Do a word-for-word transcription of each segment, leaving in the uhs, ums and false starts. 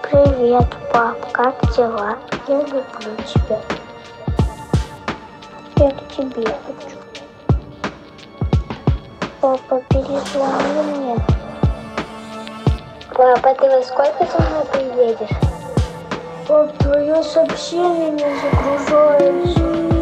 Привет, пап, как дела? Я люблю тебя. Я к тебе хочу. Папа, перезвони мне. Папа, ты во сколько со мной приедешь? Пап, твое сообщение не загружается.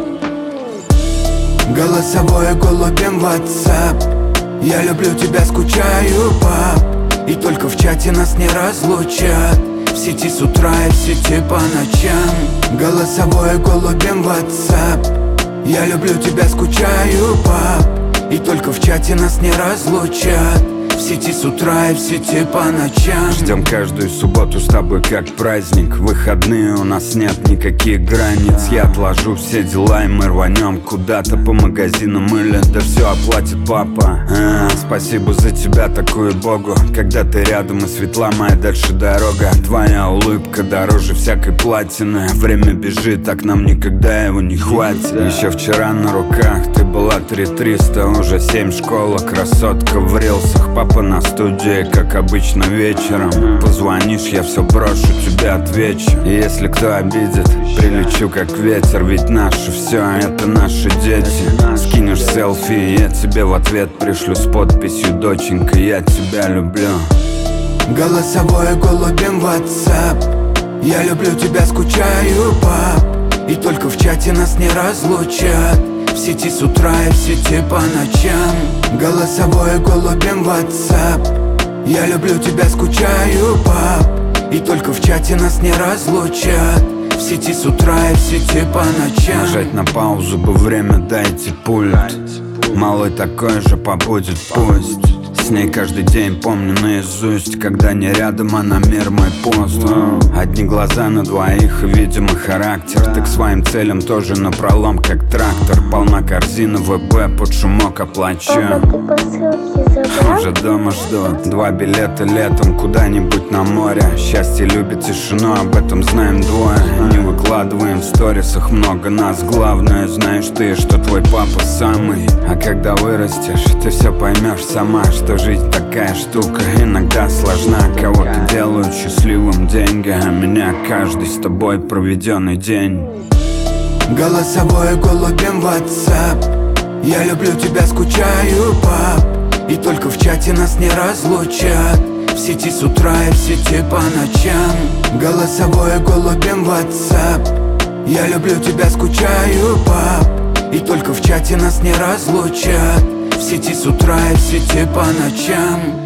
Голосовое голубем в WhatsApp. Я люблю тебя, скучаю, пап. И только в чате нас не разлучат. В сети с утра и в сети по ночам. Голосовое голубем в WhatsApp. Я люблю тебя, скучаю, пап. И только в чате нас не разлучат. В сети с утра и в сети по ночам. Ждем каждую субботу с тобой как праздник. Выходные у нас нет никаких границ. Я отложу все дела и мы рванем куда-то по магазинам или да все оплатит папа. а, Спасибо за тебя, такую богу. Когда ты рядом и светла моя дальше дорога. Твоя улыбка дороже всякой платины. Время бежит, так нам никогда его не хватит. Еще вчера на руках ты была три триста. Уже семь школа, красотка в рилсах. Папа на студии, как обычно вечером. Позвонишь, я все брошу, тебе отвечу. И если кто обидит, прилечу как ветер. Ведь наше все, это наши дети. Скинешь селфи, я тебе в ответ пришлю с подписью: доченька, я тебя люблю. Голосовое голубем в WhatsApp. Я люблю тебя, скучаю, пап. И только в чате нас не разлучат. В сети с утра и в сети по ночам. Голосовое голубем в WhatsApp. Я люблю тебя, скучаю, пап. И только в чате нас не разлучат. В сети с утра и в сети по ночам. Нажать на паузу бы время, дайте пульт. Малый такой же побудет, пусть. С ней каждый день помню наизусть. Когда не рядом, она мир мой пост. Одни глаза на двоих и, видимо, характер. Ты к своим целям тоже напролом, как трактор. Полна корзина ВП, под шумок оплачу. Папа, ты посылки забрал? Уже дома жду. Два билета летом куда-нибудь на море. Счастье любит тишину, об этом знаем двое. Не выкладываем в сторисах много нас. Главное, знаешь ты, что твой папа самый. А когда вырастешь, ты все поймешь сама, что жизнь такая штука, иногда сложна. Кого-то делают счастливым деньги, а меня каждый с тобой проведенный день. Голосовое голубем в WhatsApp. Я люблю тебя, скучаю, пап. И только в чате нас не разлучат. В сети с утра и в сети по ночам. Голосовое голубем в WhatsApp. Я люблю тебя, скучаю, пап. И только в чате нас не разлучат. В сети с утра и в сети по ночам.